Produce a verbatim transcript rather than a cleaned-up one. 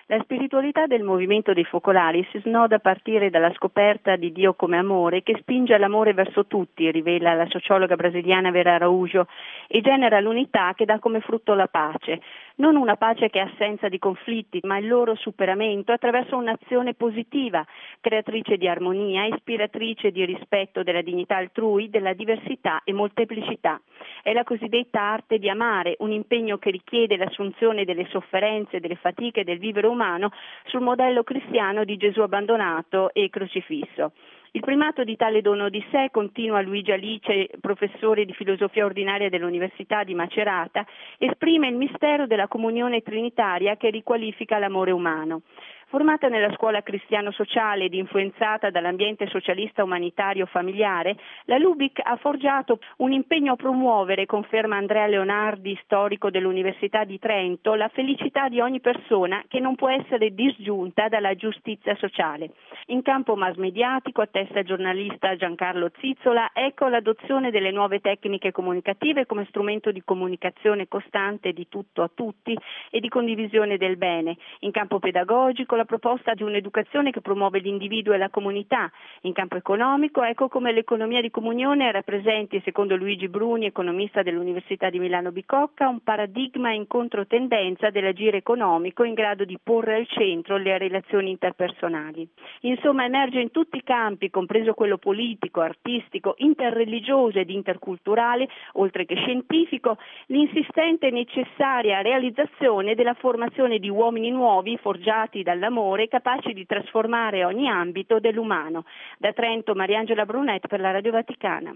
La spiritualità del movimento dei focolari si snoda a partire dalla scoperta di Dio come amore, che spinge all'amore verso tutti, rivela la sociologa brasiliana Vera Araújo, e genera l'unità che dà come frutto la pace. Non una pace che è assenza di conflitti, ma il loro superamento attraverso un'azione positiva, creatrice di armonia, ispiratrice di rispetto della dignità altrui, della diversità e molteplicità. È la cosiddetta arte di amare, un impegno che richiede l'assunzione delle sofferenze, delle fatiche del vivere umano sul modello cristiano di Gesù abbandonato e crocifisso. Il primato di tale dono di sé, continua Luigi Alice, professore di filosofia ordinaria dell'Università di Macerata, esprime il mistero della comunione trinitaria che riqualifica l'amore umano. Formata nella scuola cristiano-sociale ed influenzata dall'ambiente socialista umanitario familiare, la Lubick ha forgiato un impegno a promuovere, conferma Andrea Leonardi, storico dell'Università di Trento, la felicità di ogni persona che non può essere disgiunta dalla giustizia sociale. In campo mass mediatico, attesta il giornalista Giancarlo Zizzola, ecco l'adozione delle nuove tecniche comunicative come strumento di comunicazione costante di tutto a tutti e di condivisione del bene. In campo pedagogico, la proposta di un'educazione che promuove l'individuo e la comunità. In campo economico, ecco come l'economia di comunione rappresenti, secondo Luigi Bruni, economista dell'Università di Milano Bicocca, un paradigma in controtendenza dell'agire economico in grado di porre al centro le relazioni interpersonali. Insomma, emerge in tutti i campi, compreso quello politico, artistico, interreligioso ed interculturale, oltre che scientifico, l'insistente e necessaria realizzazione della formazione di uomini nuovi forgiati dalla amore, capaci di trasformare ogni ambito dell'umano. Da Trento, Mariangela Brunet per la Radio Vaticana.